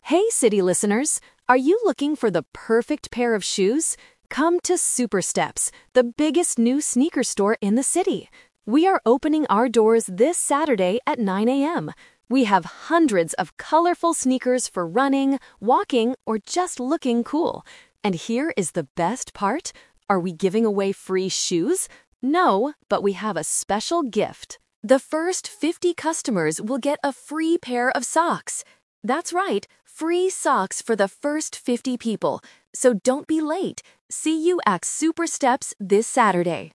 Hey, city listeners! Are you looking for the perfect pair of shoes? Come to Supersteps, the biggest new sneaker store in the city. We are opening our doors this Saturday at 9 a.m. We have hundreds of colorful sneakers for running, walking, or just looking cool. And here is the best part. Are we giving away free shoes? No, but we have a special gift. The first 50 customers will get a free pair of socks. That's right, free socks for the first 50 people. So don't be late. See you at Supersteps this Saturday.